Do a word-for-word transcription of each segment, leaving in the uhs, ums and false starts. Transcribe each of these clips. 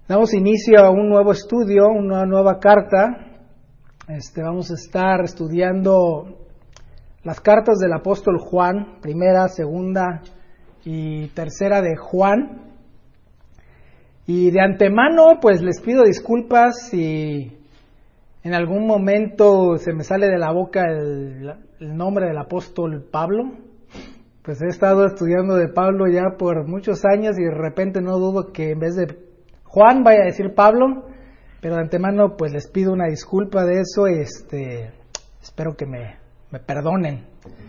Damos inicio a un nuevo estudio, una nueva carta. Este, vamos a estar estudiando las cartas del apóstol Juan, primera, segunda y tercera de Juan. Y de antemano, pues les pido disculpas si en algún momento se me sale de la boca el, el nombre del apóstol Pablo. Pues he estado estudiando de Pablo ya por muchos años y de repente no dudo que en vez de Juan vaya a decir Pablo, pero de antemano pues les pido una disculpa de eso, este, espero que me, me perdonen.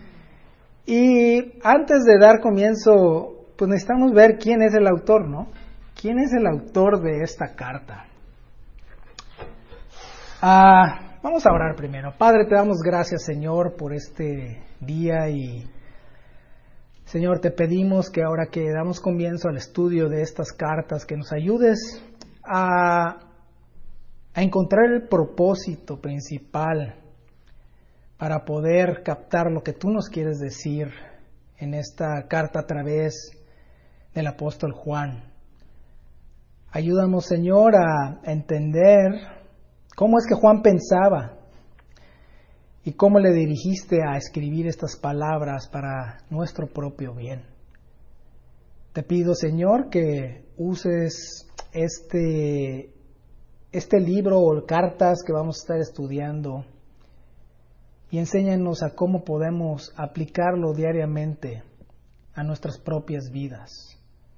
Y antes de dar comienzo, pues necesitamos ver quién es el autor, ¿no? ¿Quién es el autor de esta carta? Ah, vamos a orar primero. Padre, te damos gracias, Señor, por este día y Señor, te pedimos que ahora que damos comienzo al estudio de estas cartas, que nos ayudes a, a encontrar el propósito principal para poder captar lo que tú nos quieres decir en esta carta a través del apóstol Juan. Ayúdanos, Señor, a entender cómo es que Juan pensaba y cómo le dirigiste a escribir estas palabras para nuestro propio bien. Te pido, Señor, que uses este, este libro o cartas que vamos a estar estudiando y enséñanos a cómo podemos aplicarlo diariamente a nuestras propias vidas.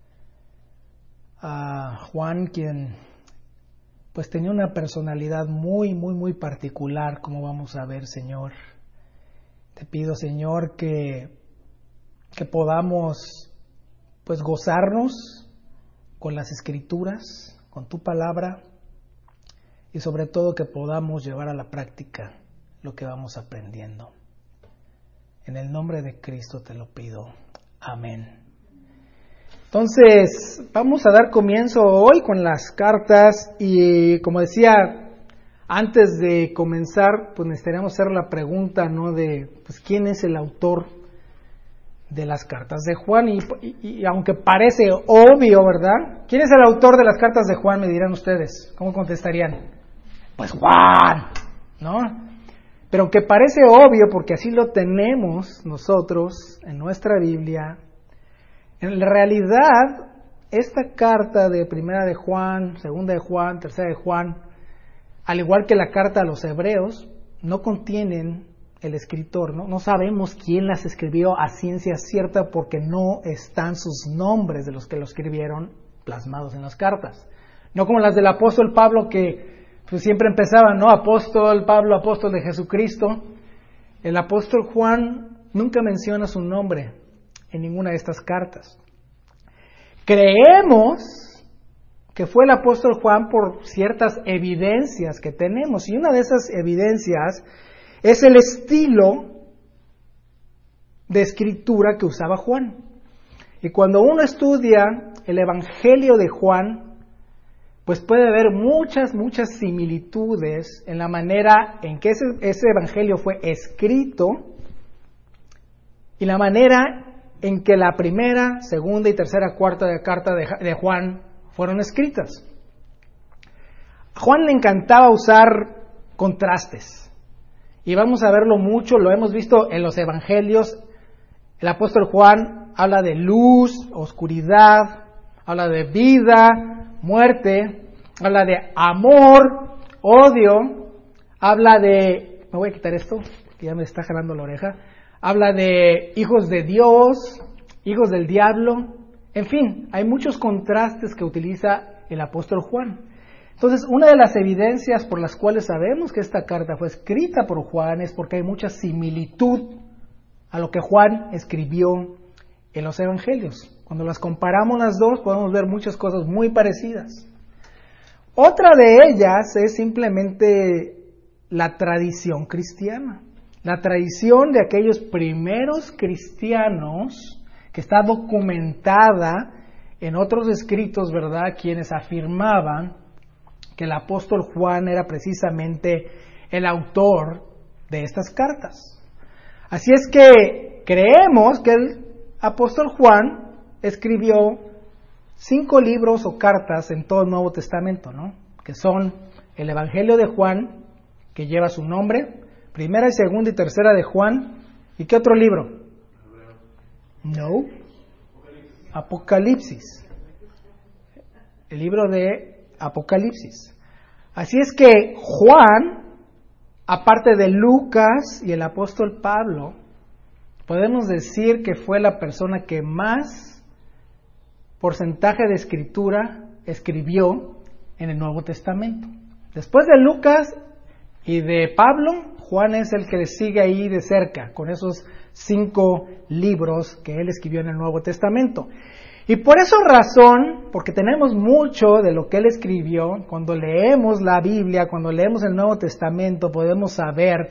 A Juan, quien pues tenía una personalidad muy, muy, muy particular, como vamos a ver, Señor. Te pido, Señor, que, que podamos, pues, gozarnos con las Escrituras, con tu palabra, y sobre todo que podamos llevar a la práctica lo que vamos aprendiendo. En el nombre de Cristo te lo pido. Amén. Entonces, vamos a dar comienzo hoy con las cartas y como decía, antes de comenzar, pues necesitaríamos hacer la pregunta, ¿no? De, pues, ¿quién es el autor de las cartas de Juan? Y, y, y aunque parece obvio, ¿verdad? ¿Quién es el autor de las cartas de Juan? Me dirán ustedes. ¿Cómo contestarían? Pues Juan, ¿no? Pero aunque parece obvio, porque así lo tenemos nosotros en nuestra Biblia, en realidad, esta carta de primera de Juan, segunda de Juan, tercera de Juan, al igual que la carta a los hebreos, no contienen el escritor, ¿no? No sabemos quién las escribió a ciencia cierta porque no están sus nombres de los que lo escribieron plasmados en las cartas. No como las del apóstol Pablo que pues, siempre empezaban, ¿no? Apóstol Pablo, apóstol de Jesucristo. El apóstol Juan nunca menciona su nombre en ninguna de estas cartas. Creemos que fue el apóstol Juan por ciertas evidencias que tenemos, y una de esas evidencias es el estilo de escritura que usaba Juan. Y cuando uno estudia el Evangelio de Juan, pues puede ver muchas, muchas similitudes en la manera en que ese, ese Evangelio fue escrito y la manera en que la primera, segunda y tercera cuarta de carta de, de Juan fueron escritas. A Juan le encantaba usar contrastes, y vamos a verlo mucho, lo hemos visto en los evangelios. El apóstol Juan habla de luz, oscuridad, habla de vida, muerte, habla de amor, odio, habla de... Me voy a quitar esto, que ya me está jalando la oreja. Habla de hijos de Dios, hijos del diablo, en fin, hay muchos contrastes que utiliza el apóstol Juan. Entonces, una de las evidencias por las cuales sabemos que esta carta fue escrita por Juan es porque hay mucha similitud a lo que Juan escribió en los evangelios. Cuando las comparamos las dos, podemos ver muchas cosas muy parecidas. Otra de ellas es simplemente la tradición cristiana. La tradición de aquellos primeros cristianos que está documentada en otros escritos, ¿verdad? Quienes afirmaban que el apóstol Juan era precisamente el autor de estas cartas. Así es que creemos que el apóstol Juan escribió cinco libros o cartas en todo el Nuevo Testamento, ¿no? Que son el Evangelio de Juan, que lleva su nombre, Primera y Segunda y Tercera de Juan, ¿y qué otro libro? No, Apocalipsis, el libro de Apocalipsis. Así es que Juan, aparte de Lucas y el apóstol Pablo, podemos decir que fue la persona que más porcentaje de escritura escribió en el Nuevo Testamento. Después de Lucas y de Pablo, Juan es el que le sigue ahí de cerca, con esos cinco libros que él escribió en el Nuevo Testamento. Y por esa razón, porque tenemos mucho de lo que él escribió, cuando leemos la Biblia, cuando leemos el Nuevo Testamento, podemos saber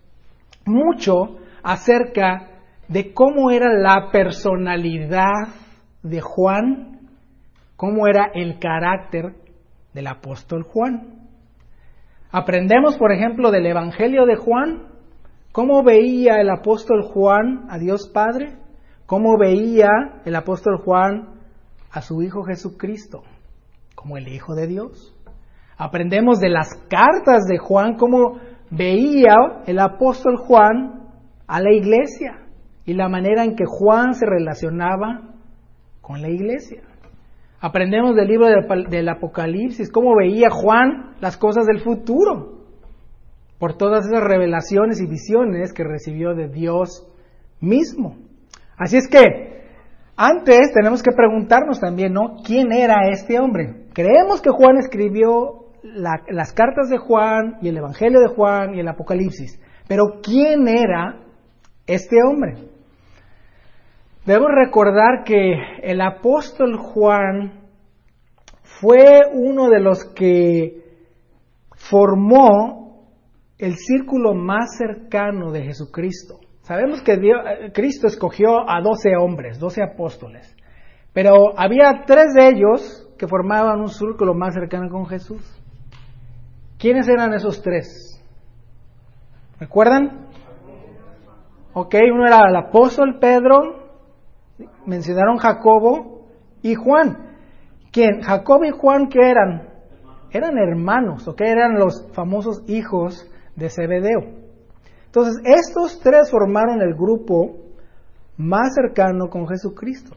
mucho acerca de cómo era la personalidad de Juan, cómo era el carácter del apóstol Juan. Aprendemos, por ejemplo, del Evangelio de Juan, cómo veía el apóstol Juan a Dios Padre, cómo veía el apóstol Juan a su Hijo Jesucristo, como el Hijo de Dios. Aprendemos de las cartas de Juan, cómo veía el apóstol Juan a la iglesia y la manera en que Juan se relacionaba con la iglesia. Aprendemos del libro del Apocalipsis, cómo veía Juan las cosas del futuro, por todas esas revelaciones y visiones que recibió de Dios mismo. Así es que, antes tenemos que preguntarnos también, ¿no? ¿Quién era este hombre? Creemos que Juan escribió la, las cartas de Juan y el Evangelio de Juan y el Apocalipsis, pero ¿quién era este hombre? Debemos recordar que el apóstol Juan fue uno de los que formó el círculo más cercano de Jesucristo. Sabemos que Dios, Cristo escogió a doce hombres, doce apóstoles, pero había tres de ellos que formaban un círculo más cercano con Jesús. ¿Quiénes eran esos tres? ¿Recuerdan? Ok, uno era el apóstol Pedro, mencionaron Jacobo y Juan. ¿Quién? Jacobo y Juan, ¿qué eran? Eran hermanos, ¿ok? Eran los famosos hijos de Zebedeo. Entonces, estos tres formaron el grupo más cercano con Jesucristo.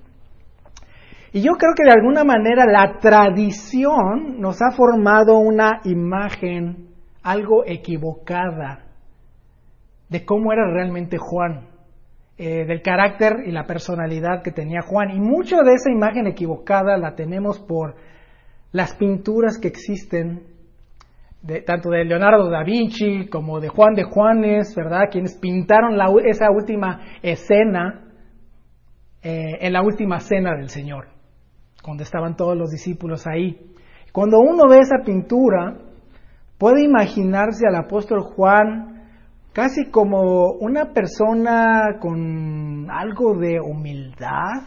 Y yo creo que de alguna manera la tradición nos ha formado una imagen algo equivocada de cómo era realmente Juan, eh, del carácter y la personalidad que tenía Juan. Y mucho de esa imagen equivocada la tenemos por las pinturas que existen, de, tanto de Leonardo da Vinci como de Juan de Juanes, ¿verdad? Quienes pintaron la, esa última escena, eh, en la última cena del Señor, cuando estaban todos los discípulos ahí. Cuando uno ve esa pintura, puede imaginarse al apóstol Juan casi como una persona con algo de humildad,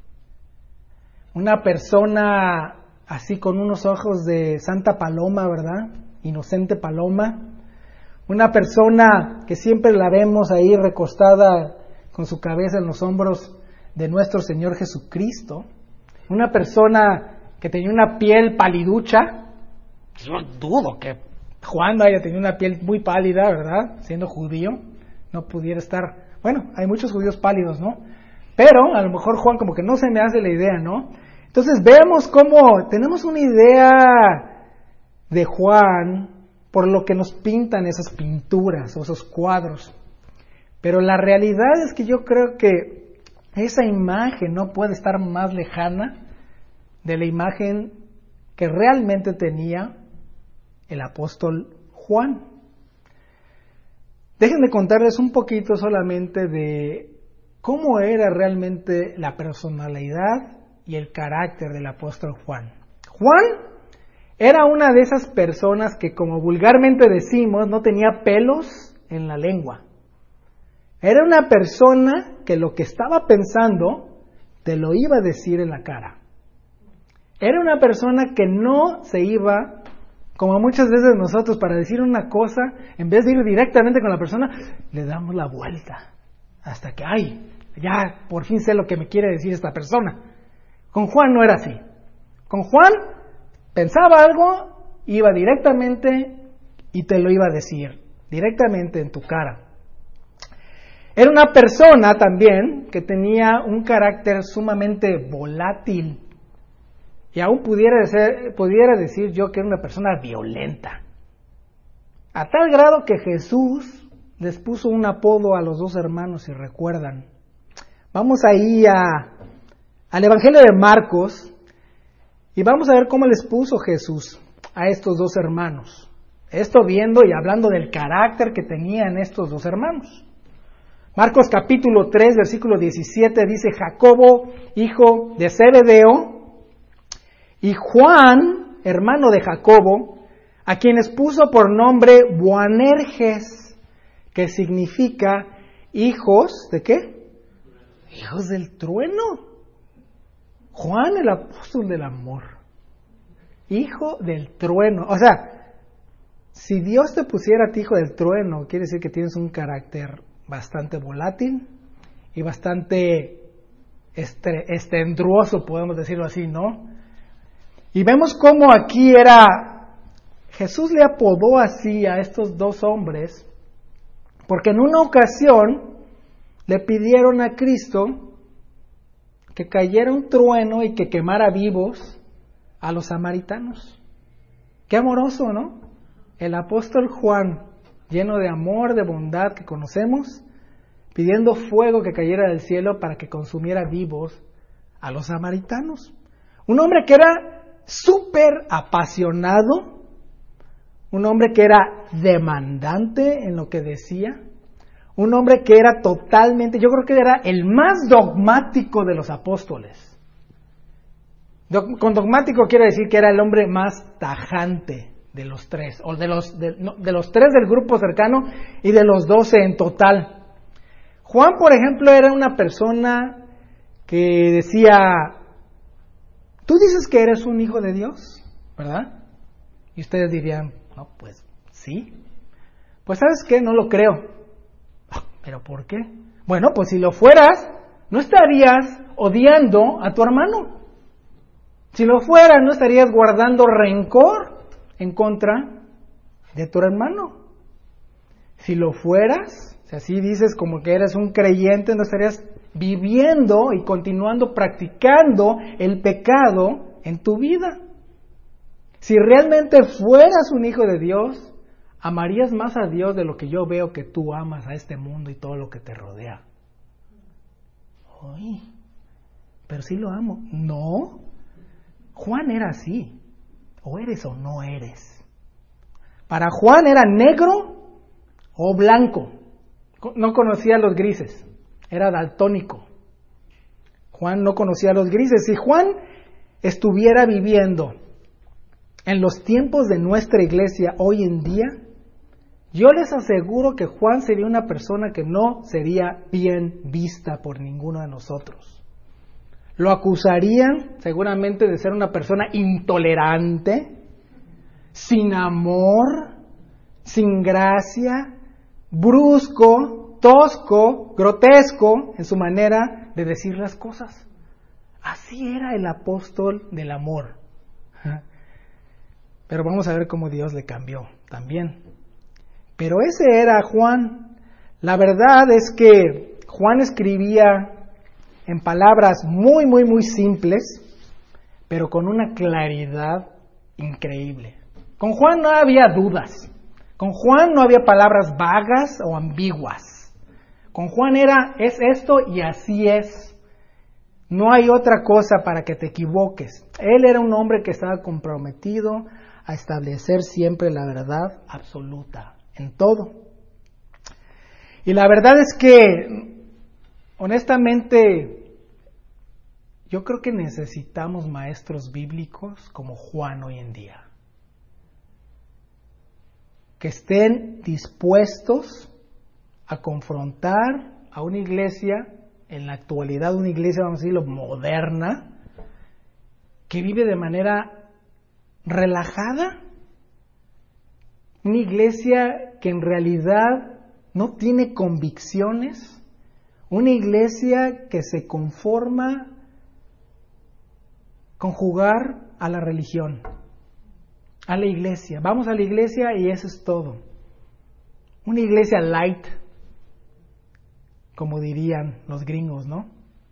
una persona así con unos ojos de Santa Paloma, ¿verdad? Inocente Paloma, una persona que siempre la vemos ahí recostada con su cabeza en los hombros de nuestro Señor Jesucristo, una persona que tenía una piel paliducha. Yo dudo que Juan haya tenido una piel muy pálida, ¿verdad? Siendo judío, no pudiera estar. Bueno, hay muchos judíos pálidos, ¿no? Pero a lo mejor Juan como que no se me hace la idea, ¿no? Entonces vemos cómo tenemos una idea de Juan por lo que nos pintan esas pinturas o esos cuadros. Pero la realidad es que yo creo que esa imagen no puede estar más lejana de la imagen que realmente tenía el apóstol Juan. Déjenme contarles un poquito solamente de cómo era realmente la personalidad y el carácter del apóstol Juan. Juan era una de esas personas que, como vulgarmente decimos, no tenía pelos en la lengua. Era una persona que lo que estaba pensando te lo iba a decir en la cara. Era una persona que no se iba, como muchas veces nosotros, para decir una cosa, en vez de ir directamente con la persona, le damos la vuelta hasta que, ay, ya por fin sé lo que me quiere decir esta persona. Con Juan no era así. Con Juan pensaba algo, iba directamente y te lo iba a decir, directamente en tu cara. Era una persona también que tenía un carácter sumamente volátil. Y aún pudiera, ser, pudiera decir yo que era una persona violenta. A tal grado que Jesús les puso un apodo a los dos hermanos, si recuerdan. Vamos ahí a, al Evangelio de Marcos y vamos a ver cómo les puso Jesús a estos dos hermanos. Esto viendo y hablando del carácter que tenían estos dos hermanos. Marcos capítulo tres, versículo diecisiete dice: Jacobo, hijo de Zebedeo, y Juan, hermano de Jacobo, a quienes puso por nombre Boanerges, que significa hijos, ¿de qué? Hijos del trueno. Juan, el apóstol del amor. Hijo del trueno. O sea, si Dios te pusiera a ti hijo del trueno, quiere decir que tienes un carácter bastante volátil y bastante estre- estendruoso, podemos decirlo así, ¿no? Y vemos cómo aquí era, Jesús le apodó así a estos dos hombres, porque en una ocasión le pidieron a Cristo que cayera un trueno y que quemara vivos a los samaritanos. Qué amoroso, ¿no? El apóstol Juan, lleno de amor, de bondad que conocemos, pidiendo fuego que cayera del cielo para que consumiera vivos a los samaritanos. Un hombre que era súper apasionado, un hombre que era demandante en lo que decía, un hombre que era totalmente, yo creo que era el más dogmático de los apóstoles. Con dogmático quiere decir que era el hombre más tajante de los tres, o de los, de, no, de los tres del grupo cercano y de los doce en total. Juan, por ejemplo, era una persona que decía: tú dices que eres un hijo de Dios, ¿verdad? Y ustedes dirían: no, pues sí. Pues ¿sabes qué? No lo creo. ¿Pero por qué? Bueno, pues si lo fueras, no estarías odiando a tu hermano. Si lo fueras, no estarías guardando rencor en contra de tu hermano. Si lo fueras, si así dices como que eres un creyente, no estarías viviendo y continuando practicando el pecado en tu vida. Si realmente fueras un hijo de Dios, amarías más a Dios de lo que yo veo que tú amas a este mundo y todo lo que te rodea. Uy, pero sí lo amo. No, Juan era así. O eres o no eres. Para Juan era negro o blanco. No conocía los grises. Era daltónico. Juan no conocía los grises. Si Juan estuviera viviendo en los tiempos de nuestra iglesia hoy en día, yo les aseguro que Juan sería una persona que no sería bien vista por ninguno de nosotros. Lo acusarían seguramente de ser una persona intolerante, sin amor, sin gracia, brusco, tosco, grotesco en su manera de decir las cosas. Así era el apóstol del amor. Pero vamos a ver cómo Dios le cambió también. Pero ese era Juan. La verdad es que Juan escribía en palabras muy, muy, muy simples, pero con una claridad increíble. Con Juan no había dudas. Con Juan no había palabras vagas o ambiguas. Con Juan era, es esto y así es. No hay otra cosa para que te equivoques. Él era un hombre que estaba comprometido a establecer siempre la verdad absoluta en todo. Y la verdad es que, honestamente, yo creo que necesitamos maestros bíblicos como Juan hoy en día, que estén dispuestos a confrontar a una iglesia, en la actualidad una iglesia, vamos a decirlo, moderna, que vive de manera relajada, una iglesia que en realidad no tiene convicciones, una iglesia que se conforma con jugar a la religión, a la iglesia. Vamos a la iglesia y eso es todo. Una iglesia light, como dirían los gringos, ¿no?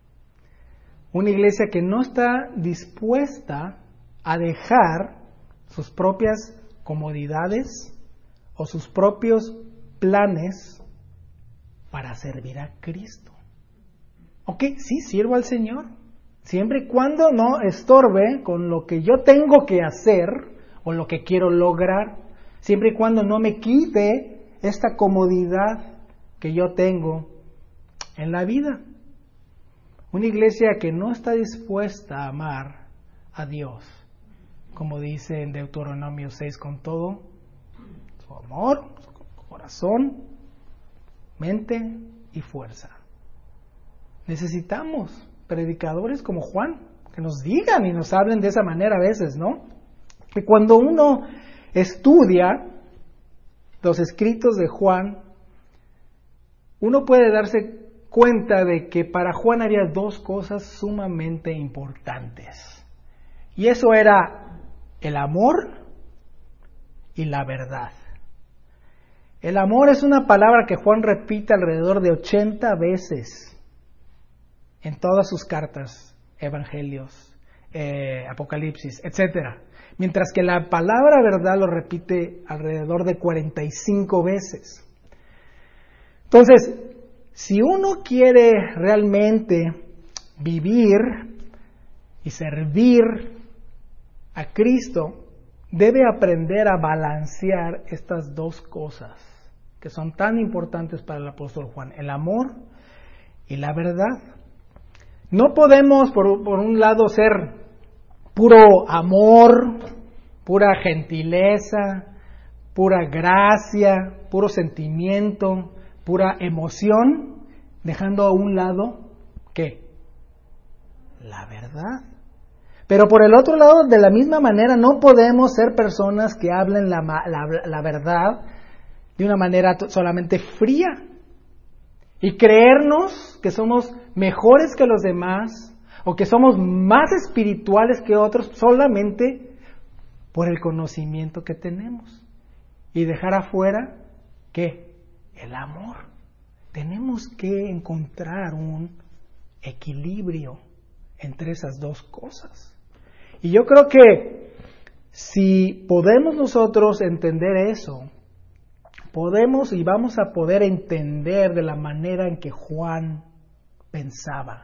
Una iglesia que no está dispuesta a dejar sus propias comodidades o sus propios planes para servir a Cristo. Ok, sí, sirvo al Señor, siempre y cuando no estorbe con lo que yo tengo que hacer o lo que quiero lograr, siempre y cuando no me quite esta comodidad que yo tengo en la vida. Una iglesia que no está dispuesta a amar a Dios, como dice en Deuteronomio seis, con todo su amor, su corazón, mente y fuerza. Necesitamos predicadores como Juan, que nos digan y nos hablen de esa manera a veces, ¿no? Que cuando uno estudia los escritos de Juan, uno puede darse cuenta de que para Juan había dos cosas sumamente importantes. Y eso era el amor y la verdad. El amor es una palabra que Juan repite alrededor de ochenta veces en todas sus cartas, evangelios, eh, Apocalipsis, etcétera. Mientras que la palabra verdad lo repite alrededor de cuarenta y cinco veces. Entonces, si uno quiere realmente vivir y servir a Cristo, debe aprender a balancear estas dos cosas que son tan importantes para el apóstol Juan, el amor y la verdad. No podemos, por, por un lado, ser puro amor, pura gentileza, pura gracia, puro sentimiento, pura emoción, dejando a un lado, ¿qué? La verdad. Pero por el otro lado, de la misma manera, no podemos ser personas que hablen la, la, la verdad de una manera solamente fría y creernos que somos mejores que los demás o que somos más espirituales que otros solamente por el conocimiento que tenemos y dejar afuera, ¿qué? El amor. Tenemos que encontrar un equilibrio entre esas dos cosas. Y yo creo que si podemos nosotros entender eso, podemos y vamos a poder entender de la manera en que Juan pensaba.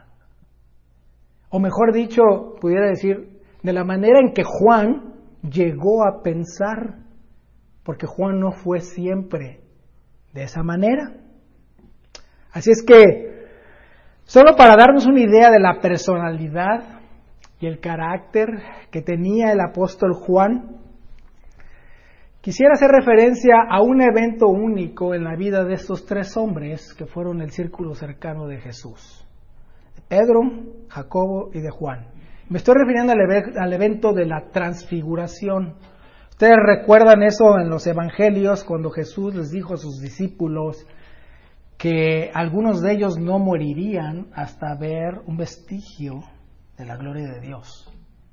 O mejor dicho, pudiera decir, de la manera en que Juan llegó a pensar, porque Juan no fue siempre de esa manera. Así es que, solo para darnos una idea de la personalidad y el carácter que tenía el apóstol Juan, quisiera hacer referencia a un evento único en la vida de estos tres hombres que fueron el círculo cercano de Jesús: de Pedro, Jacobo y de Juan. Me estoy refiriendo al, ev- al evento de la transfiguración. Ustedes recuerdan eso en los evangelios, cuando Jesús les dijo a sus discípulos que algunos de ellos no morirían hasta ver un vestigio de la gloria de Dios.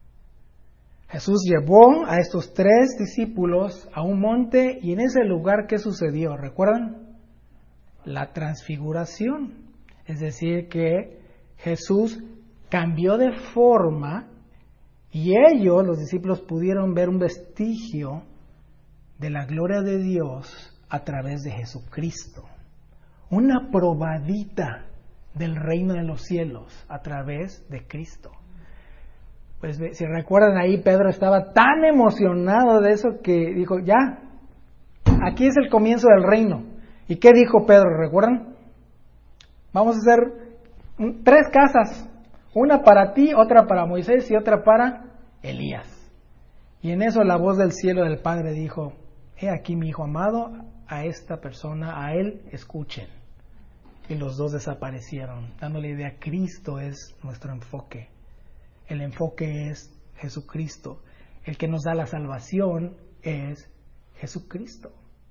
Jesús llevó a estos tres discípulos a un monte y en ese lugar, ¿qué sucedió? ¿Recuerdan? La transfiguración. Es decir, que Jesús cambió de forma y ellos, los discípulos, pudieron ver un vestigio de la gloria de Dios a través de Jesucristo. Una probadita del reino de los cielos a través de Cristo. Pues si recuerdan ahí, Pedro estaba tan emocionado de eso que dijo, ya, aquí es el comienzo del reino. ¿Y qué dijo Pedro? ¿Recuerdan? Vamos a hacer tres casas, una para ti, otra para Moisés y otra para Elías. Y en eso la voz del cielo del Padre dijo, he aquí mi hijo amado, a esta persona, a él escuchen. Y los dos desaparecieron, dándole idea, Cristo es nuestro enfoque. El enfoque es Jesucristo. El que nos da la salvación es Jesucristo.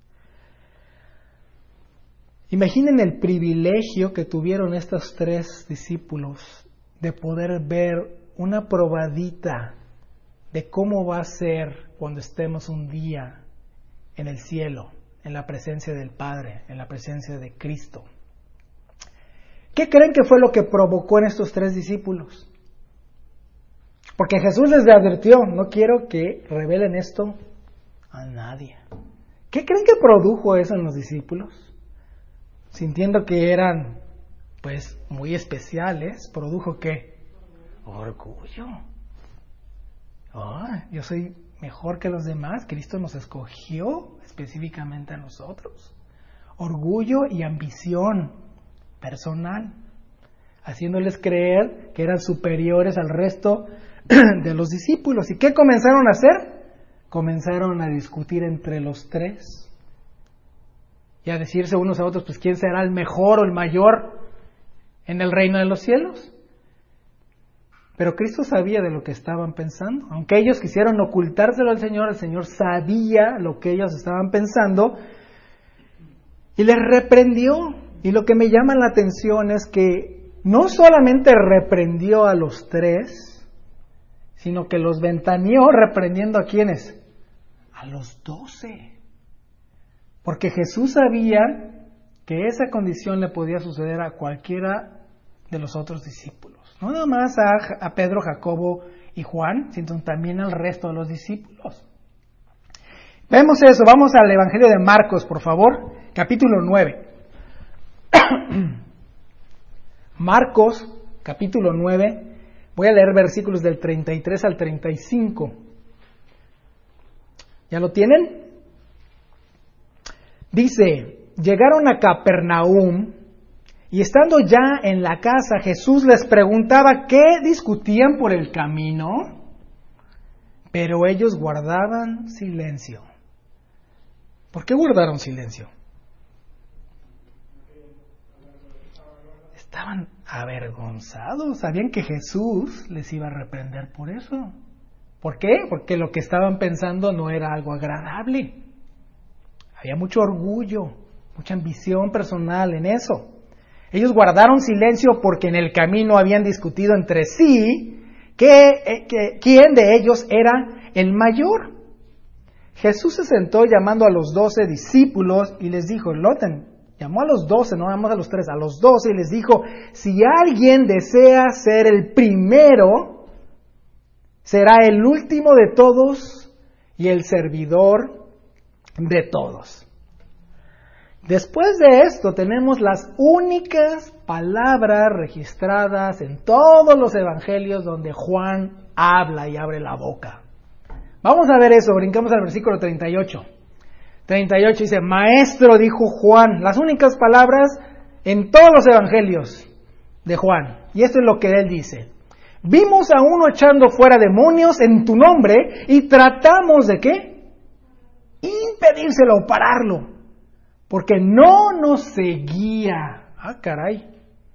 Imaginen el privilegio que tuvieron estos tres discípulos de poder ver una probadita de cómo va a ser cuando estemos un día en el cielo, en la presencia del Padre, en la presencia de Cristo. ¿Qué creen que fue lo que provocó en estos tres discípulos? Porque Jesús les advirtió, no quiero que revelen esto a nadie. ¿Qué creen que produjo eso en los discípulos? Sintiendo que eran, pues, muy especiales, ¿produjo qué? Orgullo. Oh, yo soy mejor que los demás, Cristo nos escogió específicamente a nosotros. Orgullo y ambición personal, haciéndoles creer que eran superiores al resto de los discípulos. ¿Y qué comenzaron a hacer? Comenzaron a discutir entre los tres y a decirse unos a otros, pues quién será el mejor o el mayor en el reino de los cielos. Pero Cristo sabía de lo que estaban pensando. Aunque ellos quisieron ocultárselo al Señor, el Señor sabía lo que ellos estaban pensando y les reprendió. Y lo que me llama la atención es que no solamente reprendió a los tres, sino que los ventaneó reprendiendo a ¿quiénes? A los doce. Porque Jesús sabía que esa condición le podía suceder a cualquiera de los otros discípulos. No nada más a, a Pedro, Jacobo y Juan, sino también al resto de los discípulos. Vemos eso, vamos al Evangelio de Marcos, por favor, capítulo nueve. Marcos, capítulo nueve, voy a leer versículos del treinta y tres al treinta y cinco. ¿Ya lo tienen? Dice, llegaron a Capernaum y estando ya en la casa, Jesús les preguntaba qué discutían por el camino, pero ellos guardaban silencio. ¿Por qué guardaron silencio? Estaban avergonzados, sabían que Jesús les iba a reprender por eso. ¿Por qué? Porque lo que estaban pensando no era algo agradable. Había mucho orgullo, mucha ambición personal en eso. Ellos guardaron silencio porque en el camino habían discutido entre sí que, que, quién de ellos era el mayor. Jesús se sentó llamando a los doce discípulos y les dijo, noten, llamó a los doce, no llamó a los tres, a los doce y les dijo, si alguien desea ser el primero, será el último de todos y el servidor de todos. Después de esto tenemos las únicas palabras registradas en todos los evangelios donde Juan habla y abre la boca. Vamos a ver eso, brincamos al versículo treinta y ocho. treinta y ocho dice, Maestro, dijo Juan, las únicas palabras en todos los evangelios de Juan. Y esto es lo que él dice. Vimos a uno echando fuera demonios en tu nombre y tratamos de ¿qué? Impedírselo o pararlo. Porque no nos seguía. Ah, caray.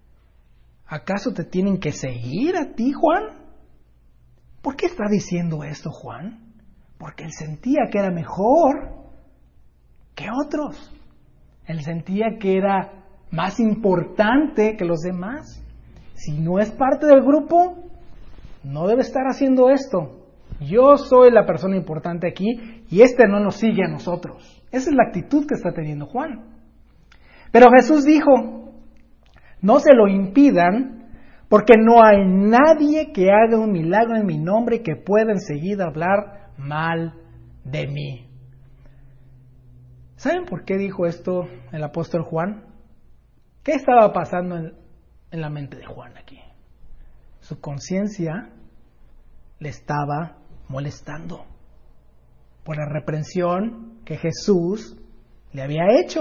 ¿Acaso te tienen que seguir a ti, Juan? ¿Por qué está diciendo esto, Juan? Porque él sentía que era mejor que otros. Él sentía que era más importante que los demás. Si no es parte del grupo, no debe estar haciendo esto. Yo soy la persona importante aquí y este no nos sigue a nosotros. Esa es la actitud que está teniendo Juan. Pero Jesús dijo, no se lo impidan, porque no hay nadie que haga un milagro en mi nombre que pueda enseguida hablar mal de mí. ¿Saben por qué dijo esto el apóstol Juan? ¿Qué estaba pasando en, en la mente de Juan aquí? Su conciencia le estaba molestando por la reprensión que Jesús le había hecho.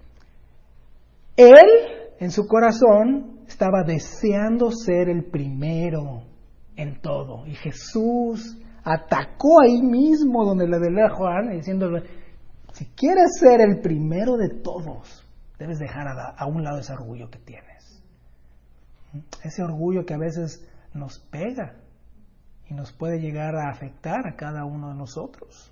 Él, en su corazón, estaba deseando ser el primero en todo. Y Jesús atacó ahí mismo donde le velé a Juan, diciéndole, si quieres ser el primero de todos, debes dejar a, a un lado ese orgullo que tienes. Ese orgullo que a veces nos pega y nos puede llegar a afectar a cada uno de nosotros.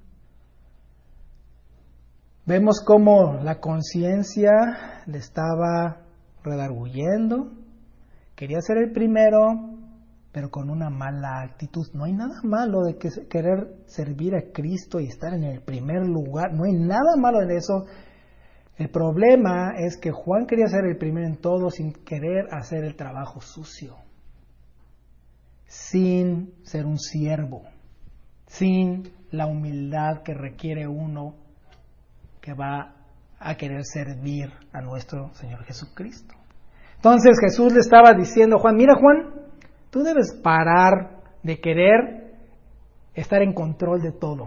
Vemos cómo la conciencia le estaba redarguyendo, quería ser el primero, pero con una mala actitud. No hay nada malo de que querer servir a Cristo y estar en el primer lugar. No hay nada malo en eso. El problema es que Juan quería ser el primero en todo sin querer hacer el trabajo sucio, sin ser un siervo, sin la humildad que requiere uno que va a querer servir a nuestro Señor Jesucristo. Entonces Jesús le estaba diciendo a Juan, mira Juan, tú debes parar de querer estar en control de todo.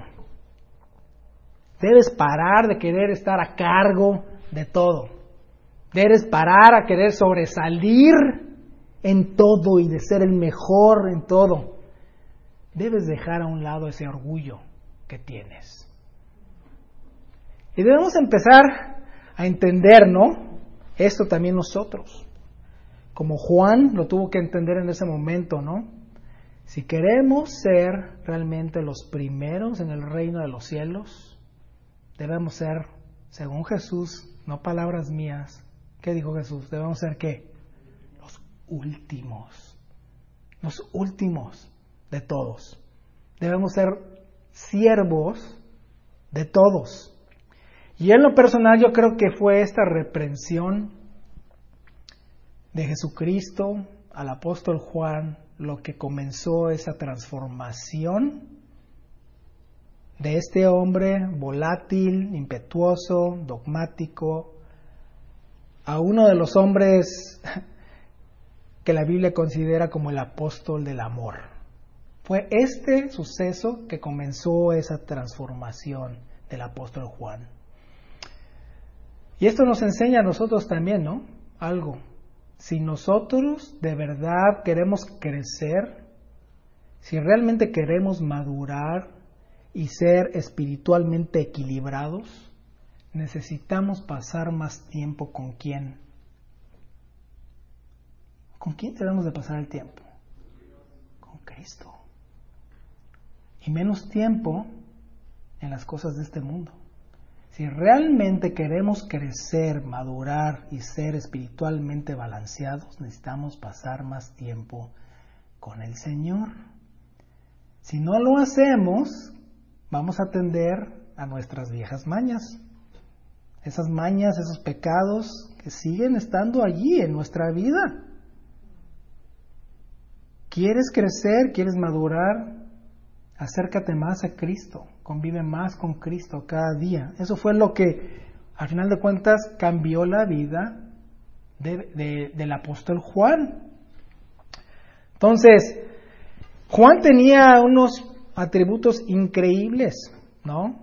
Debes parar de querer estar a cargo de todo. Debes parar a querer sobresalir en todo y de ser el mejor en todo. Debes dejar a un lado ese orgullo que tienes. Y debemos empezar a entender, ¿no? Esto también nosotros. Como Juan lo tuvo que entender en ese momento, ¿no? Si queremos ser realmente los primeros en el reino de los cielos, debemos ser, según Jesús, no palabras mías. ¿Qué dijo Jesús? Debemos ser ¿qué? Los últimos. Los últimos de todos. Debemos ser siervos de todos. Y en lo personal yo creo que fue esta reprensión de Jesucristo al apóstol Juan lo que comenzó esa transformación de este hombre volátil, impetuoso, dogmático, a uno de los hombres que la Biblia considera como el apóstol del amor. Fue este suceso que comenzó esa transformación del apóstol Juan. Y esto nos enseña a nosotros también, ¿no? Algo. Si nosotros de verdad queremos crecer, si realmente queremos madurar y ser espiritualmente equilibrados, necesitamos pasar más tiempo con quién. ¿Con quién debemos de pasar el tiempo? Con Cristo. Y menos tiempo en las cosas de este mundo. Si realmente queremos crecer, madurar y ser espiritualmente balanceados, necesitamos pasar más tiempo con el Señor. Si no lo hacemos, vamos a tender a nuestras viejas mañas. Esas mañas, esos pecados que siguen estando allí en nuestra vida. ¿Quieres crecer? ¿Quieres madurar? Acércate más a Cristo, convive más con Cristo cada día. Eso fue lo que, al final de cuentas, cambió la vida de, de, del apóstol Juan. Entonces, Juan tenía unos atributos increíbles, ¿no?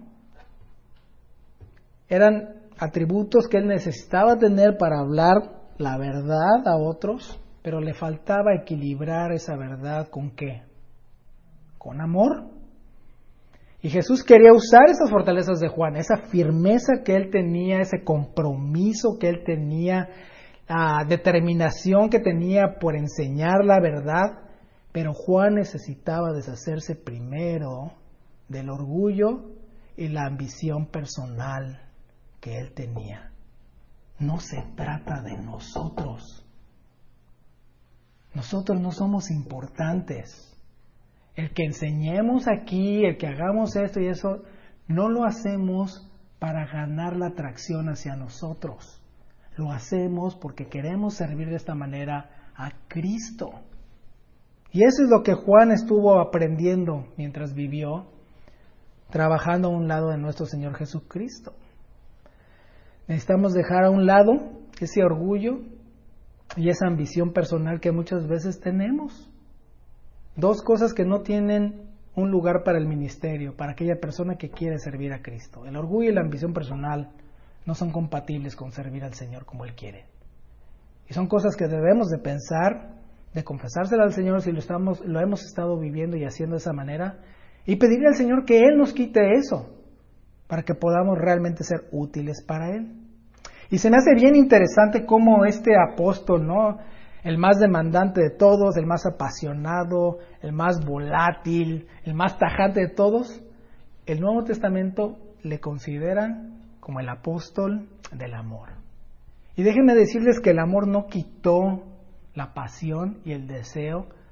Eran atributos que él necesitaba tener para hablar la verdad a otros, pero le faltaba equilibrar esa verdad ¿con qué? Con amor. Y Jesús quería usar esas fortalezas de Juan, esa firmeza que él tenía, ese compromiso que él tenía, la determinación que tenía por enseñar la verdad, pero Juan necesitaba deshacerse primero del orgullo y la ambición personal que él tenía. No se trata de nosotros. Nosotros no somos importantes. El que enseñemos aquí, el que hagamos esto y eso, no lo hacemos para ganar la atracción hacia nosotros. Lo hacemos porque queremos servir de esta manera a Cristo. Y eso es lo que Juan estuvo aprendiendo mientras vivió, trabajando a un lado de nuestro Señor Jesucristo. Necesitamos dejar a un lado ese orgullo y esa ambición personal que muchas veces tenemos. Dos cosas que no tienen un lugar para el ministerio, para aquella persona que quiere servir a Cristo. El orgullo y la ambición personal no son compatibles con servir al Señor como Él quiere. Y son cosas que debemos de pensar, de confesárselo al Señor si lo, estamos, lo hemos estado viviendo y haciendo de esa manera, y pedirle al Señor que Él nos quite eso, para que podamos realmente ser útiles para Él. Y se me hace bien interesante cómo este apóstol, ¿no?, el más demandante de todos, el más apasionado, el más volátil, el más tajante de todos, el Nuevo Testamento le consideran como el apóstol del amor. Y déjenme decirles que el amor no quitó la pasión y el deseo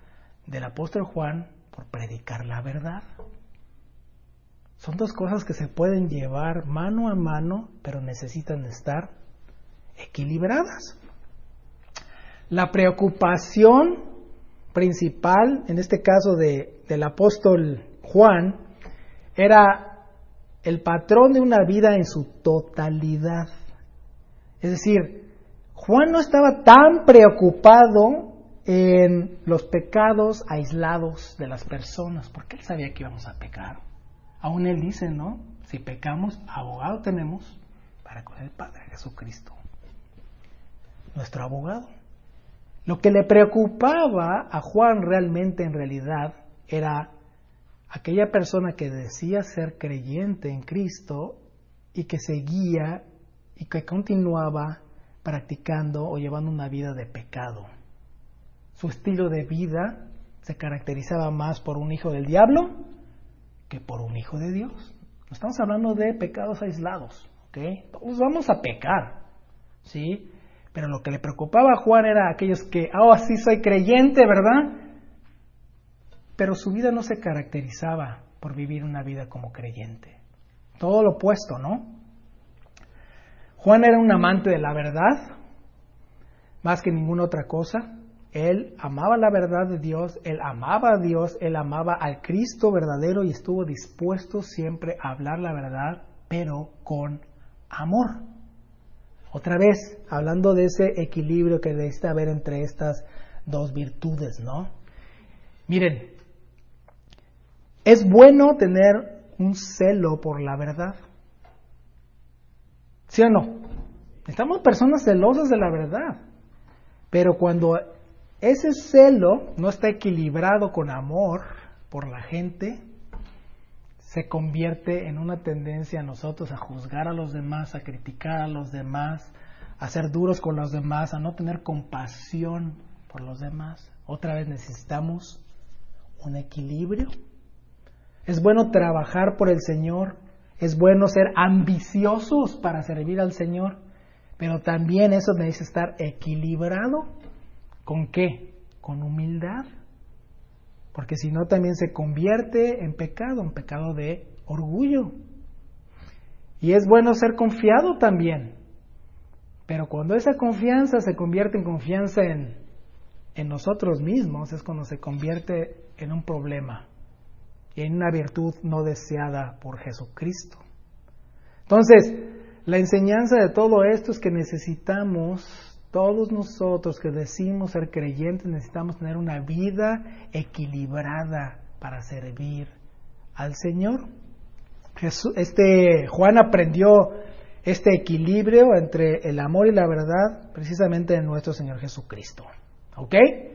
del apóstol Juan por predicar la verdad. Son dos cosas que se pueden llevar mano a mano, pero necesitan estar equilibradas. La preocupación principal, en este caso de, del apóstol Juan, era el patrón de una vida en su totalidad. Es decir, Juan no estaba tan preocupado en los pecados aislados de las personas, porque él sabía que íbamos a pecar. Aún él dice, ¿no? Si pecamos, abogado tenemos para con el Padre, Jesucristo, nuestro abogado. Lo que le preocupaba a Juan realmente, en realidad, era aquella persona que decía ser creyente en Cristo y que seguía y que continuaba practicando o llevando una vida de pecado. Su estilo de vida se caracterizaba más por un hijo del diablo que por un hijo de Dios. No estamos hablando de pecados aislados, ¿ok? Todos vamos a pecar, ¿sí? Pero lo que le preocupaba a Juan era aquellos que, oh, sí soy creyente, ¿verdad? Pero su vida no se caracterizaba por vivir una vida como creyente. Todo lo opuesto, ¿no? Juan era un amante de la verdad, más que ninguna otra cosa. Él amaba la verdad de Dios, él amaba a Dios, él amaba al Cristo verdadero y estuvo dispuesto siempre a hablar la verdad, pero con amor. Otra vez, hablando de ese equilibrio que necesita haber entre estas dos virtudes, ¿no? Miren, es bueno tener un celo por la verdad. ¿Sí o no? Estamos personas celosas de la verdad. Pero cuando ese celo no está equilibrado con amor por la gente, se convierte en una tendencia a nosotros a juzgar a los demás, a criticar a los demás, a ser duros con los demás, a no tener compasión por los demás. Otra vez necesitamos un equilibrio. Es bueno trabajar por el Señor, es bueno ser ambiciosos para servir al Señor, pero también eso necesita estar equilibrado. ¿Con qué? Con humildad. Porque si no también se convierte en pecado, en pecado de orgullo. Y es bueno ser confiado también. Pero cuando esa confianza se convierte en confianza en, en nosotros mismos, es cuando se convierte en un problema y en una virtud no deseada por Jesucristo. Entonces, la enseñanza de todo esto es que necesitamos, todos nosotros que decimos ser creyentes, necesitamos tener una vida equilibrada para servir al Señor. Jesús, este, Juan aprendió este equilibrio entre el amor y la verdad precisamente en nuestro Señor Jesucristo. ¿Ok?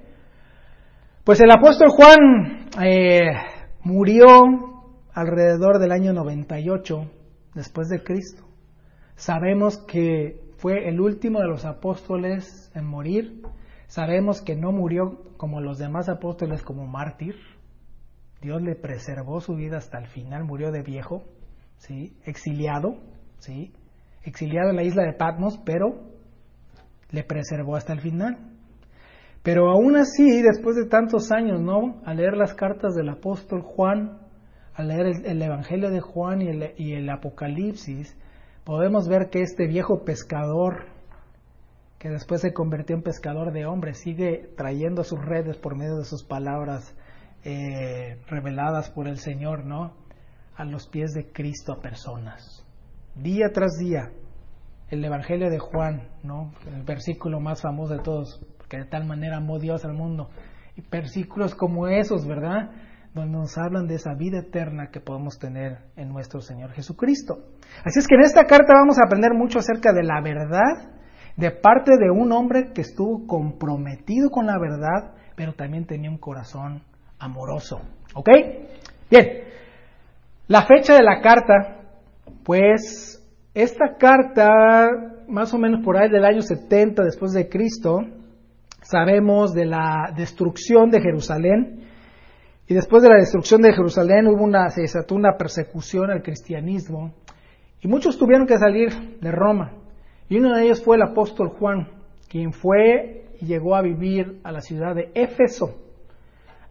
Pues el apóstol Juan eh, murió alrededor del año noventa y ocho después de Cristo. Sabemos que fue el último de los apóstoles en morir. Sabemos que no murió como los demás apóstoles como mártir. Dios le preservó su vida hasta el final. Murió de viejo, ¿sí? Exiliado, ¿sí? Exiliado en la isla de Patmos, pero le preservó hasta el final. Pero aún así, después de tantos años, ¿no? Al leer las cartas del apóstol Juan, al leer el, el Evangelio de Juan y el, y el Apocalipsis, podemos ver que este viejo pescador, que después se convirtió en pescador de hombres, sigue trayendo sus redes por medio de sus palabras eh, reveladas por el Señor, ¿no? A los pies de Cristo a personas. Día tras día, el Evangelio de Juan, ¿no? El versículo más famoso de todos, porque de tal manera amó Dios al mundo. Y versículos como esos, ¿verdad?, donde nos hablan de esa vida eterna que podemos tener en nuestro Señor Jesucristo. Así es que en esta carta vamos a aprender mucho acerca de la verdad, de parte de un hombre que estuvo comprometido con la verdad, pero también tenía un corazón amoroso. ¿Ok? Bien, la fecha de la carta, pues esta carta, más o menos por ahí del año setenta después de Cristo, sabemos de la destrucción de Jerusalén. Y después de la destrucción de Jerusalén hubo una, se desató una persecución al cristianismo y muchos tuvieron que salir de Roma. Y uno de ellos fue el apóstol Juan, quien fue y llegó a vivir a la ciudad de Éfeso.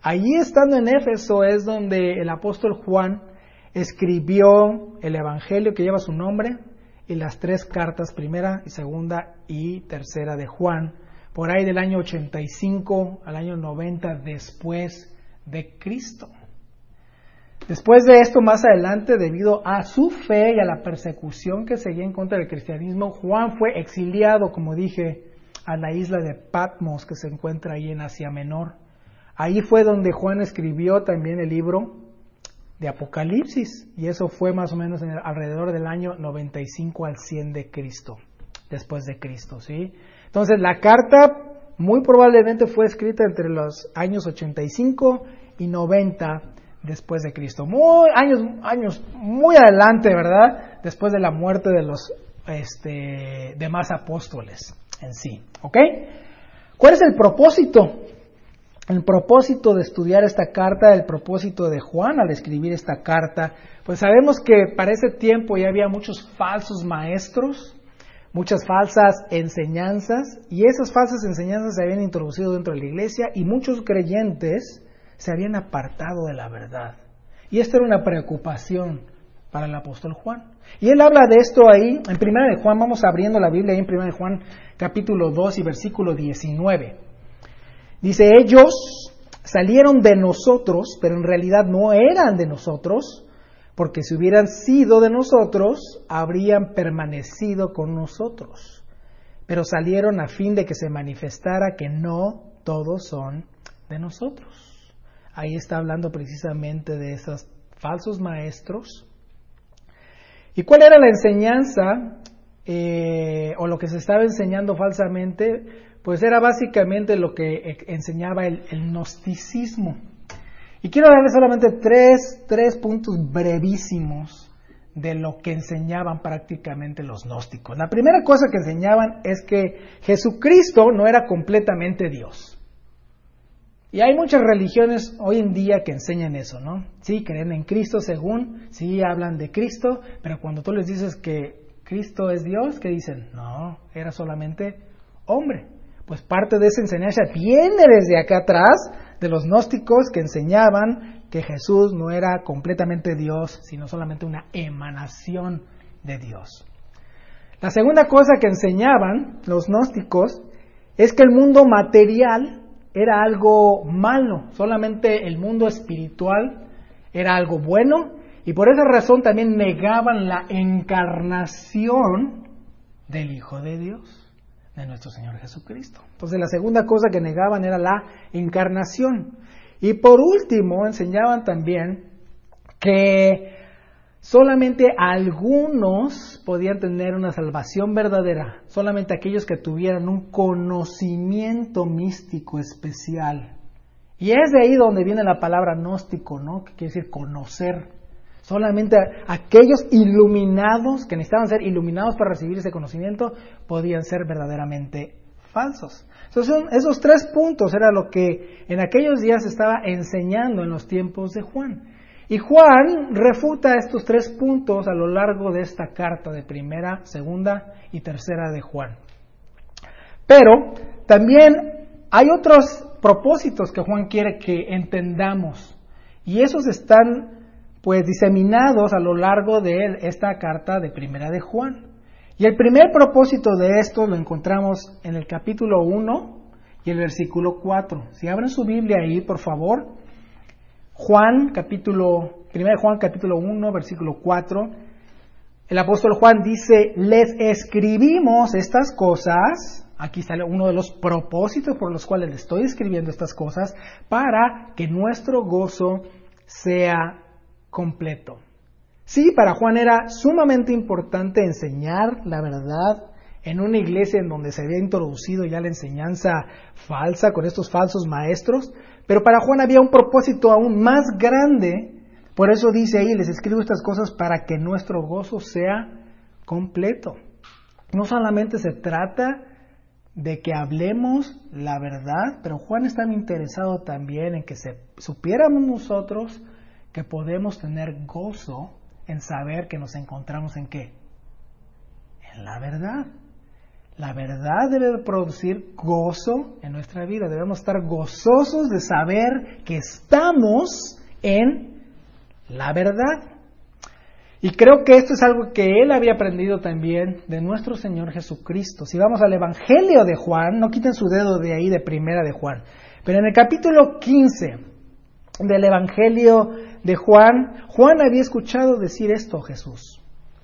Allí estando en Éfeso es donde el apóstol Juan escribió el evangelio que lleva su nombre y las tres cartas, primera y segunda y tercera de Juan, por ahí del año ochenta y cinco al año noventa después de Cristo. Después de esto, más adelante, debido a su fe y a la persecución que seguía en contra del cristianismo, Juan fue exiliado, como dije, a la isla de Patmos, que se encuentra ahí en Asia Menor. Ahí fue donde Juan escribió también el libro de Apocalipsis, y eso fue más o menos en el, alrededor del año noventa y cinco al cien de Cristo, después de Cristo, ¿sí? Entonces, la carta muy probablemente fue escrita entre los años ochenta y cinco y noventa después de Cristo, muy años años muy adelante, ¿verdad? Después de la muerte de los este, demás apóstoles en sí, ¿ok? ¿Cuál es el propósito? El propósito de estudiar esta carta, el propósito de Juan al escribir esta carta, pues sabemos que para ese tiempo ya había muchos falsos maestros, muchas falsas enseñanzas, y esas falsas enseñanzas se habían introducido dentro de la iglesia y muchos creyentes se habían apartado de la verdad. Y esta era una preocupación para el apóstol Juan. Y él habla de esto ahí, en primera de Juan, vamos abriendo la Biblia ahí en primera de Juan, capítulo dos y versículo diecinueve. Dice, ellos salieron de nosotros, pero en realidad no eran de nosotros, porque si hubieran sido de nosotros, habrían permanecido con nosotros. Pero salieron a fin de que se manifestara que no todos son de nosotros. Ahí está hablando precisamente de esos falsos maestros. ¿Y cuál era la enseñanza eh, o lo que se estaba enseñando falsamente? Pues era básicamente lo que enseñaba el, el gnosticismo. Y quiero darles solamente tres, tres puntos brevísimos de lo que enseñaban prácticamente los gnósticos. La primera cosa que enseñaban es que Jesucristo no era completamente Dios. Y hay muchas religiones hoy en día que enseñan eso, ¿no? Sí, creen en Cristo según, sí hablan de Cristo, pero cuando tú les dices que Cristo es Dios, ¿qué dicen? No, era solamente hombre. Pues parte de esa enseñanza viene desde acá atrás de los gnósticos que enseñaban que Jesús no era completamente Dios, sino solamente una emanación de Dios. La segunda cosa que enseñaban los gnósticos es que el mundo material era algo malo, solamente el mundo espiritual era algo bueno, y por esa razón también negaban la encarnación del Hijo de Dios, de nuestro Señor Jesucristo. Entonces la segunda cosa que negaban era la encarnación. Y por último enseñaban también que solamente algunos podían tener una salvación verdadera, solamente aquellos que tuvieran un conocimiento místico especial. Y es de ahí donde viene la palabra gnóstico, ¿no? Que quiere decir conocer. Solamente aquellos iluminados, que necesitaban ser iluminados para recibir ese conocimiento, podían ser verdaderamente falsos. Entonces, esos tres puntos era lo que en aquellos días estaba enseñando en los tiempos de Juan. Y Juan refuta estos tres puntos a lo largo de esta carta de primera, segunda y tercera de Juan. Pero también hay otros propósitos que Juan quiere que entendamos, y esos están pues diseminados a lo largo de esta carta de primera de Juan. Y el primer propósito de esto lo encontramos en el capítulo uno y el versículo cuatro. Si abren su Biblia ahí, por favor, Juan, capítulo, primera de Juan, capítulo uno, versículo cuatro, el apóstol Juan dice, les escribimos estas cosas, aquí está uno de los propósitos por los cuales les estoy escribiendo estas cosas, para que nuestro gozo sea completo. Sí, para Juan era sumamente importante enseñar la verdad en una iglesia en donde se había introducido ya la enseñanza falsa con estos falsos maestros, pero para Juan había un propósito aún más grande. Por eso dice ahí, les escribo estas cosas para que nuestro gozo sea completo. No solamente se trata de que hablemos la verdad, pero Juan estaba interesado también en que se, supiéramos nosotros que podemos tener gozo en saber que nos encontramos en qué, en la verdad. La verdad debe producir gozo en nuestra vida. Debemos estar gozosos de saber que estamos en la verdad. Y creo que esto es algo que él había aprendido también de nuestro Señor Jesucristo. Si vamos al Evangelio de Juan, no quiten su dedo de ahí de Primera de Juan, pero en el capítulo quince del Evangelio de Juan, Juan había escuchado decir esto a Jesús.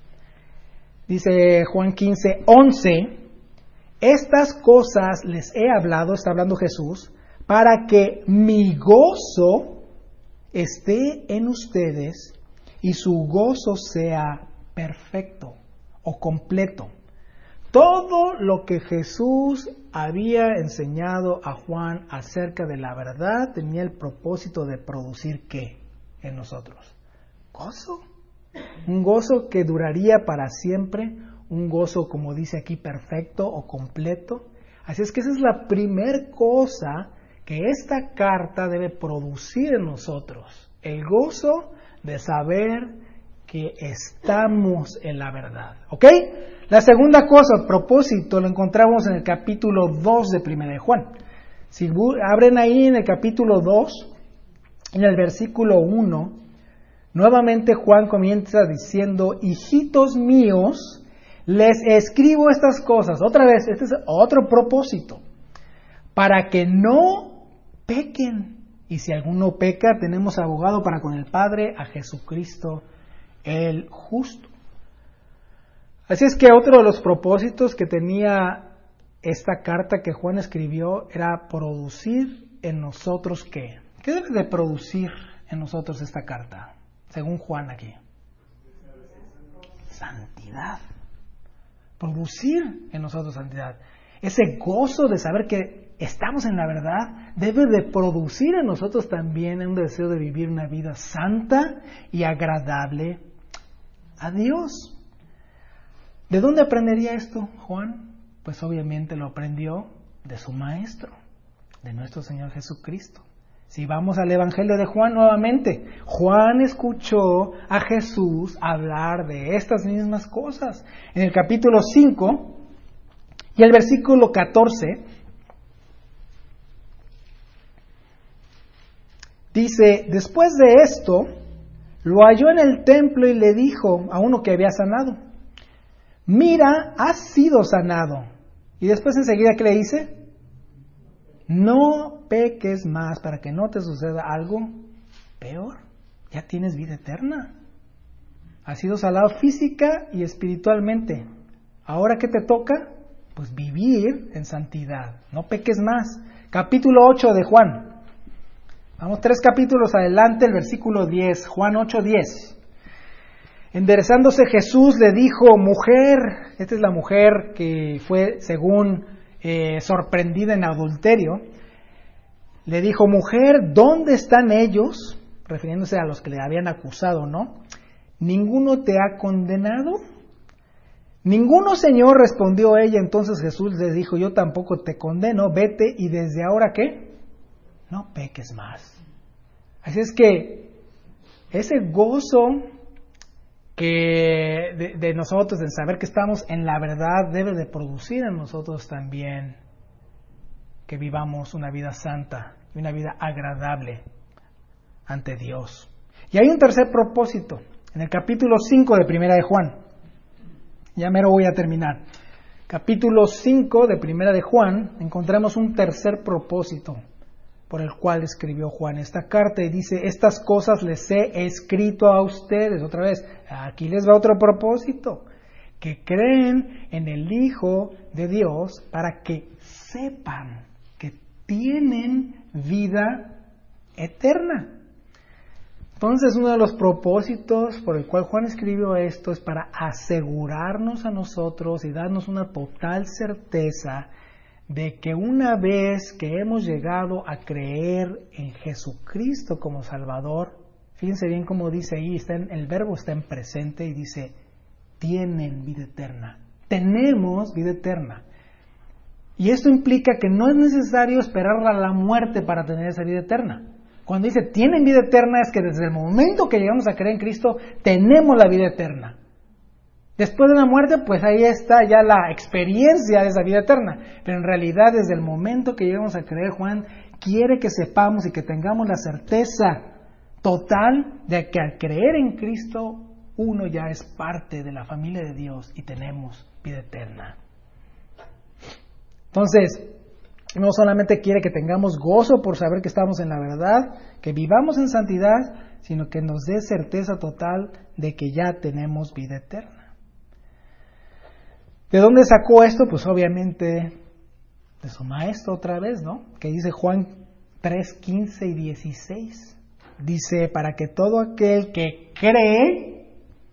Dice Juan quince, once, estas cosas les he hablado, está hablando Jesús, para que mi gozo esté en ustedes y su gozo sea perfecto o completo. Todo lo que Jesús había enseñado a Juan acerca de la verdad tenía el propósito de producir ¿qué en nosotros? Gozo. Un gozo que duraría para siempre, un gozo, como dice aquí, perfecto o completo. Así es que esa es la primer cosa que esta carta debe producir en nosotros. El gozo de saber que estamos en la verdad. ¿Ok? La segunda cosa, el propósito, lo encontramos en el capítulo dos de Primera de Juan. Si abren ahí en el capítulo dos, en el versículo uno, nuevamente Juan comienza diciendo, hijitos míos, les escribo estas cosas. Otra vez, este es otro propósito. Para que no pequen. Y si alguno peca, tenemos abogado para con el Padre, a Jesucristo el justo. Así es que otro de los propósitos que tenía esta carta que Juan escribió era producir en nosotros ¿qué? ¿Qué debe de producir en nosotros esta carta? Según Juan aquí. Santidad. Producir en nosotros santidad. Ese gozo de saber que estamos en la verdad debe de producir en nosotros también un deseo de vivir una vida santa y agradable a Dios. ¿De dónde aprendería esto, Juan? Pues obviamente lo aprendió de su maestro, de nuestro Señor Jesucristo. Si vamos al Evangelio de Juan nuevamente, Juan escuchó a Jesús hablar de estas mismas cosas. En el capítulo cinco y el versículo catorce, dice, después de esto, lo halló en el templo y le dijo a uno que había sanado, mira, has sido sanado. Y después enseguida, ¿qué le dice? No peques más para que no te suceda algo peor. Ya tienes vida eterna. Has sido salado física y espiritualmente. ¿Ahora qué te toca? Pues vivir en santidad. No peques más. Capítulo ocho de Juan. Vamos tres capítulos adelante, el versículo diez. Juan ocho, diez. Enderezándose Jesús le dijo, mujer, esta es la mujer que fue según eh, sorprendida en adulterio, le dijo, mujer, ¿dónde están ellos? Refiriéndose a los que le habían acusado, ¿no? ¿Ninguno te ha condenado? Ninguno, Señor, respondió ella. Entonces Jesús le dijo, yo tampoco te condeno, vete y desde ahora, ¿qué? No peques más. Así es que ese gozo que de, de nosotros, en saber que estamos en la verdad, debe de producir en nosotros también que vivamos una vida santa y una vida agradable ante Dios. Y hay un tercer propósito, en el capítulo cinco de Primera de Juan. Ya mero voy a terminar. Capítulo cinco de Primera de Juan, encontramos un tercer propósito por el cual escribió Juan esta carta y dice, estas cosas les he escrito a ustedes. Otra vez, aquí les va otro propósito, que creen en el Hijo de Dios para que sepan que tienen vida eterna. Entonces, uno de los propósitos por el cual Juan escribió esto es para asegurarnos a nosotros y darnos una total certeza de que una vez que hemos llegado a creer en Jesucristo como Salvador, fíjense bien cómo dice ahí, está en, el verbo está en presente y dice, tienen vida eterna, tenemos vida eterna. Y esto implica que no es necesario esperar a la muerte para tener esa vida eterna. Cuando dice tienen vida eterna es que desde el momento que llegamos a creer en Cristo, tenemos la vida eterna. Después de la muerte, pues ahí está ya la experiencia de esa vida eterna. Pero en realidad, desde el momento que llegamos a creer, Juan quiere que sepamos y que tengamos la certeza total de que al creer en Cristo, uno ya es parte de la familia de Dios y tenemos vida eterna. Entonces, no solamente quiere que tengamos gozo por saber que estamos en la verdad, que vivamos en santidad, sino que nos dé certeza total de que ya tenemos vida eterna. ¿De dónde sacó esto? Pues obviamente de su maestro otra vez, ¿no? Que dice Juan tres, quince y dieciséis. Dice, para que todo aquel que cree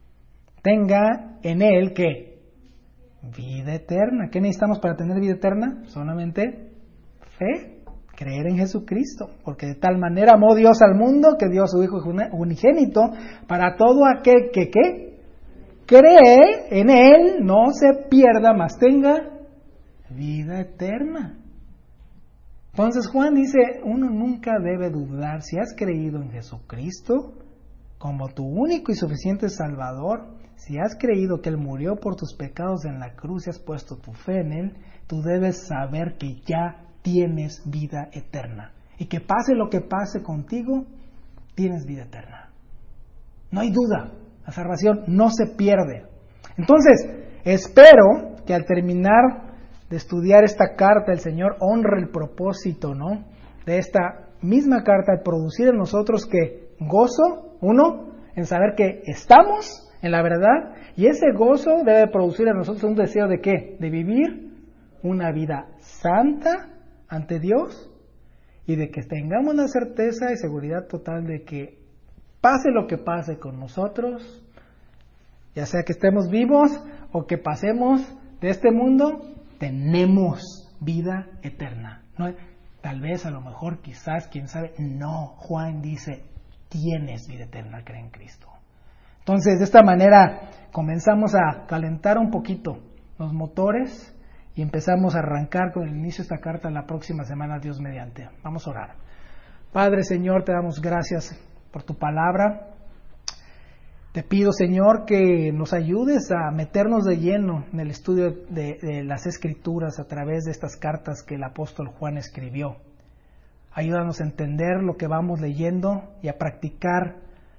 tenga en él, ¿qué? Vida eterna. ¿Qué necesitamos para tener vida eterna? Solamente fe, creer en Jesucristo. Porque de tal manera amó Dios al mundo que dio a su Hijo unigénito para todo aquel que, ¿qué? Cree en Él, no se pierda, mas tenga vida eterna. Entonces Juan dice, uno nunca debe dudar, si has creído en Jesucristo como tu único y suficiente Salvador, si has creído que Él murió por tus pecados en la cruz y has puesto tu fe en Él, tú debes saber que ya tienes vida eterna. Y que pase lo que pase contigo, tienes vida eterna. No hay duda. La salvación no se pierde. Entonces, espero que al terminar de estudiar esta carta, el Señor honre el propósito, ¿no? De esta misma carta, al producir en nosotros que gozo, uno, en saber que estamos en la verdad, y ese gozo debe producir en nosotros un deseo de ¿qué? De vivir una vida santa ante Dios y de que tengamos la certeza y seguridad total de que pase lo que pase con nosotros, ya sea que estemos vivos o que pasemos de este mundo, tenemos vida eterna. No, tal vez, a lo mejor, quizás, quién sabe, no. Juan dice, tienes vida eterna, cree en Cristo. Entonces, de esta manera, comenzamos a calentar un poquito los motores y empezamos a arrancar con el inicio de esta carta la próxima semana, Dios mediante. Vamos a orar. Padre, Señor, te damos gracias por tu palabra. Te pido, Señor, que nos ayudes a meternos de lleno en el estudio de, de las Escrituras a través de estas cartas que el apóstol Juan escribió. Ayúdanos a entender lo que vamos leyendo y a practicar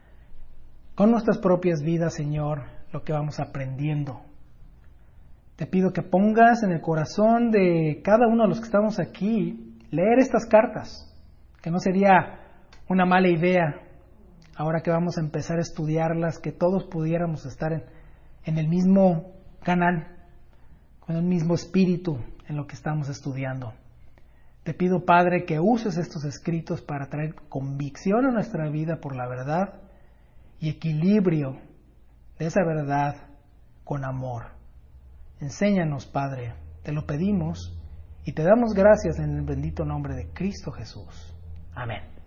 con nuestras propias vidas, Señor, lo que vamos aprendiendo. Te pido que pongas en el corazón de cada uno de los que estamos aquí leer estas cartas, que no sería una mala idea. Ahora que vamos a empezar a estudiarlas, que todos pudiéramos estar en, en el mismo canal, con el mismo espíritu en lo que estamos estudiando. Te pido, Padre, que uses estos escritos para traer convicción a nuestra vida por la verdad y equilibrio de esa verdad con amor. Enséñanos, Padre, te lo pedimos y te damos gracias en el bendito nombre de Cristo Jesús. Amén.